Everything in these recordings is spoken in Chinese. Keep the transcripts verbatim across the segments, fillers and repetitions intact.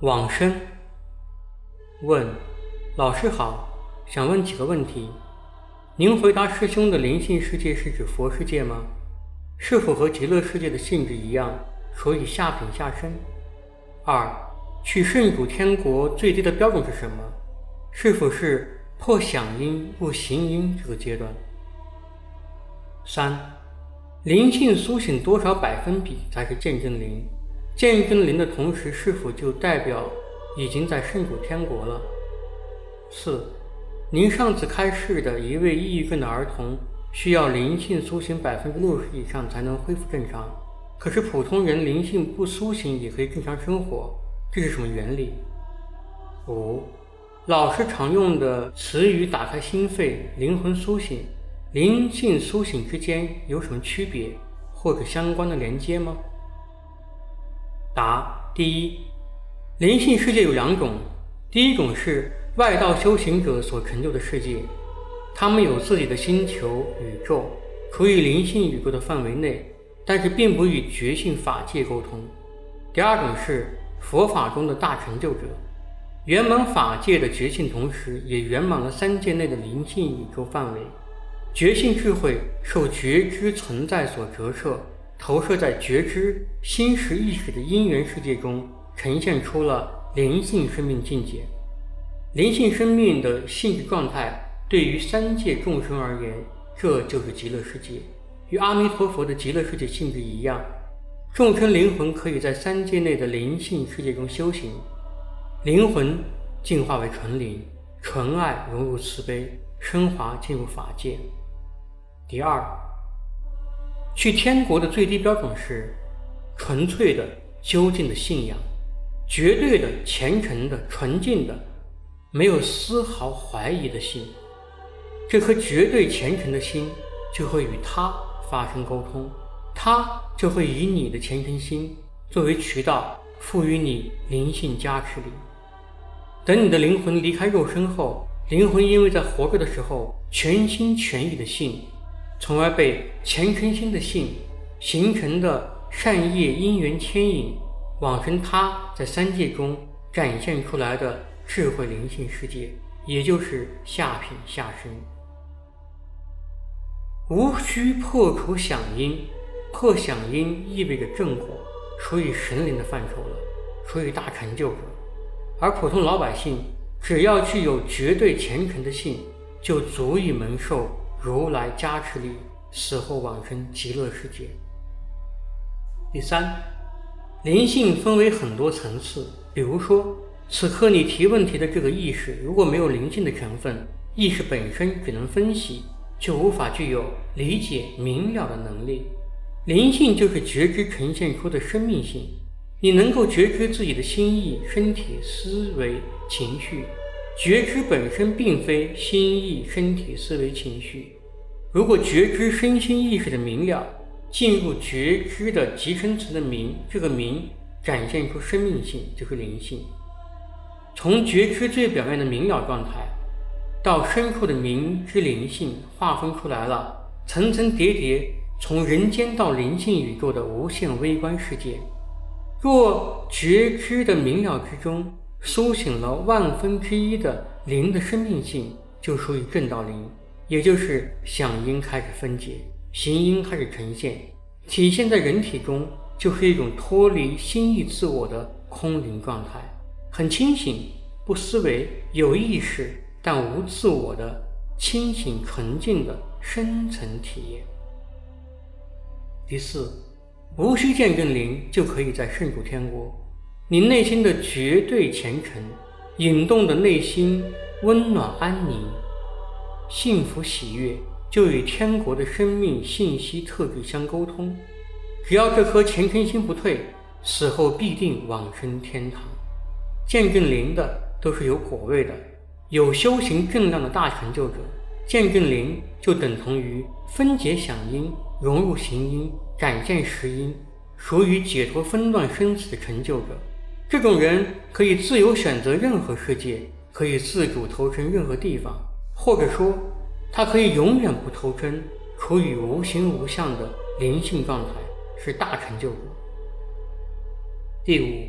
往生。问：老师好，想问几个问题。您回答师兄的灵性世界是指佛世界吗？是否和极乐世界的性质一样，所以下品下生？二，去圣主天国最低的标准是什么？是否是破响音入行音这个阶段？三，灵性苏醒多少百分比才是见证灵？见证灵的同时，是否就代表已经在圣主天国了？四，您上次开示的一位抑郁症的儿童需要灵性苏醒百分之六十以上才能恢复正常，可是普通人灵性不苏醒也可以正常生活，这是什么原理？五，老师常用的词语打开心肺、灵魂苏醒、灵性苏醒之间有什么区别或者相关的连接吗？答：第一，灵性世界有两种，第一种是外道修行者所成就的世界，他们有自己的星球、宇宙，处于灵性宇宙的范围内，但是并不与觉性法界沟通。第二种是佛法中的大成就者，圆满法界的觉性，同时也圆满了三界内的灵性宇宙范围。觉性智慧受觉知存在所折射，投射在觉知心识意识的因缘世界中，呈现出了灵性生命境界。灵性生命的性质状态对于三界众生而言，这就是极乐世界，与阿弥陀佛的极乐世界性质一样。众生灵魂可以在三界内的灵性世界中修行，灵魂进化为纯灵，纯爱融入慈悲，升华进入法界。第二，去天国的最低标准是纯粹的究竟的信仰，绝对的虔诚的纯净的没有丝毫怀疑的心。这颗绝对虔诚的心就会与他发生沟通，他就会以你的虔诚心作为渠道，赋予你灵性加持力。等你的灵魂离开肉身后，灵魂因为在活着的时候全心全意的信，从而被虔诚心的信形成的善业因缘牵引，往生他在三界中展现出来的智慧灵性世界，也就是下品下生。无需破除响音，破响音意味着正果，属于神灵的范畴了，属于大成就者。而普通老百姓只要具有绝对虔诚的信，就足以蒙受如来加持力，死后往生极乐世界。第三，灵性分为很多层次，比如说此刻你提问题的这个意识，如果没有灵性的成分，意识本身只能分析，就无法具有理解明了的能力。灵性就是觉知呈现出的生命性，你能够觉知自己的心意、身体、思维、情绪，觉知本身并非心意、身体、思维、情绪。如果觉知身心意识的明了，进入觉知的极深层的明，这个明展现出生命性，就是灵性。从觉知最表面的明了状态，到深处的明之灵性，划分出来了层层叠叠从人间到灵性宇宙的无限微观世界。若觉知的明了之中苏醒了万分之一的灵的生命性，就属于正道灵，也就是响音开始分解，行音开始呈现，体现在人体中，就是一种脱离心意自我的空灵状态，很清醒，不思维，有意识但无自我的清醒纯净的深层体验。第四，无需见证灵就可以在圣主天国，你内心的绝对虔诚引动的内心温暖安宁幸福喜悦，就与天国的生命信息特质相沟通。只要这颗虔诚心不退，死后必定往生天堂。见证灵的都是有果位的，有修行正量的大成就者。见证灵就等同于分解响音，融入行音，展现实音，属于解脱分段生死的成就者。这种人可以自由选择任何世界，可以自主投身任何地方，或者说他可以永远不投身，处于无形无相的灵性状态，是大成就者。第五，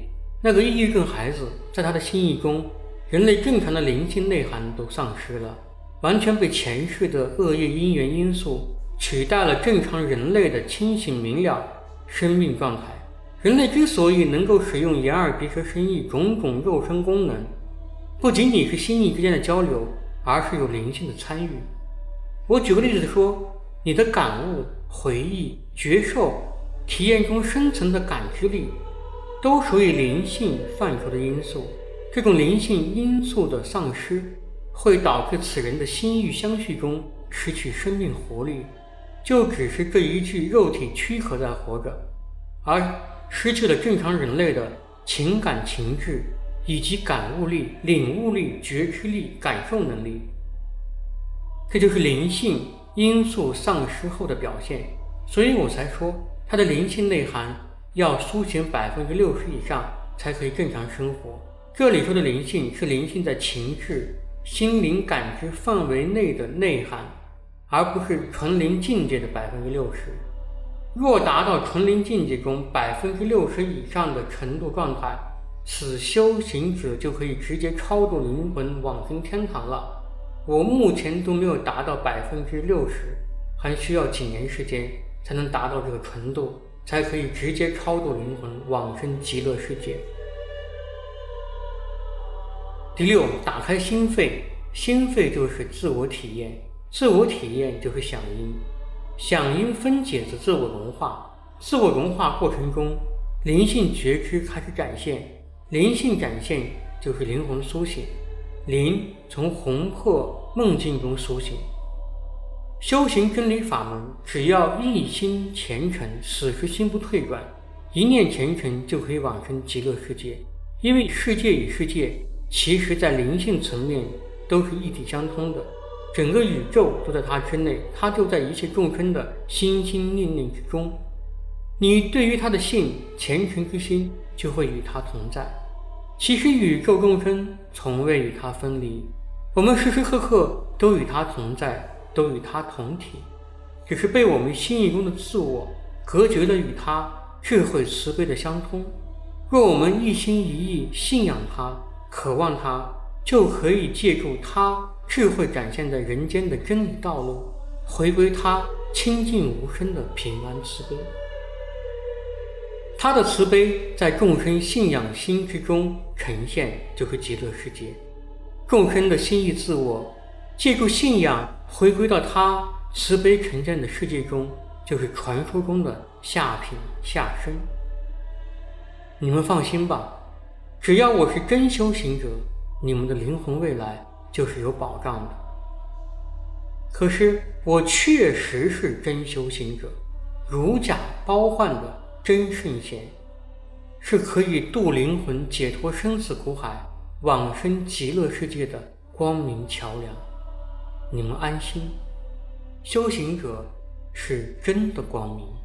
那个抑郁症孩子在他的心意中，人类正常的灵性内涵都丧失了，完全被前世的恶业因缘因素取代了正常人类的清醒明了生命状态。人类之所以能够使用眼耳鼻舌身意种种肉身功能，不仅仅是心意之间的交流，而是有灵性的参与。我举个例子说，你的感悟、回忆、觉受、体验中深层的感知力，都属于灵性范畴的因素。这种灵性因素的丧失，会导致此人的心欲相续中失去生命活力，就只是这一具肉体躯壳在活着，而失去了正常人类的情感情志以及感悟力、领悟力、觉知力、感受能力。这就是灵性因素丧失后的表现。所以我才说它的灵性内涵要苏醒百分之六十以上才可以正常生活。这里说的灵性是灵性在情志、心灵感知范围内的内涵，而不是纯灵境界的百分之六十。若达到纯灵境界中百分之六十以上的程度状态，此修行者就可以直接超度灵魂往生天堂了。我目前都没有达到百分之六十，还需要几年时间才能达到这个程度，才可以直接超度灵魂往生极乐世界。第六，打开心扉。心扉就是自我体验，自我体验就是响应。响应分解自自我融化，自我融化过程中，灵性觉知开始展现，灵性展现就是灵魂苏醒，灵从魂魄梦境中苏醒。修行真理法门，只要一心虔诚，死时心不退转，一念虔诚就可以往生极乐世界。因为世界与世界其实在灵性层面都是一体相通的，整个宇宙都在它之内，它就在一切众生的心心念念之中。你对于他的信虔诚之心就会与他同在。其实宇宙众生从未与他分离，我们时时刻刻都与他同在，都与他同体，只是被我们心意中的自我隔绝了与他智慧慈悲的相通。若我们一心一意信仰他，渴望他，就可以借助他智慧展现在人间的真理道路，回归他清净无声的平安慈悲。他的慈悲在众生信仰心之中呈现，就是极乐世界。众生的心意自我借助信仰回归到他慈悲呈现的世界中，就是传说中的下品下生。你们放心吧，只要我是真修行者，你们的灵魂未来就是有保障的。可是我确实是真修行者，如假包换的真圣贤，是可以度灵魂解脱生死苦海往生极乐世界的光明桥梁。你们安心，修行者是真的光明。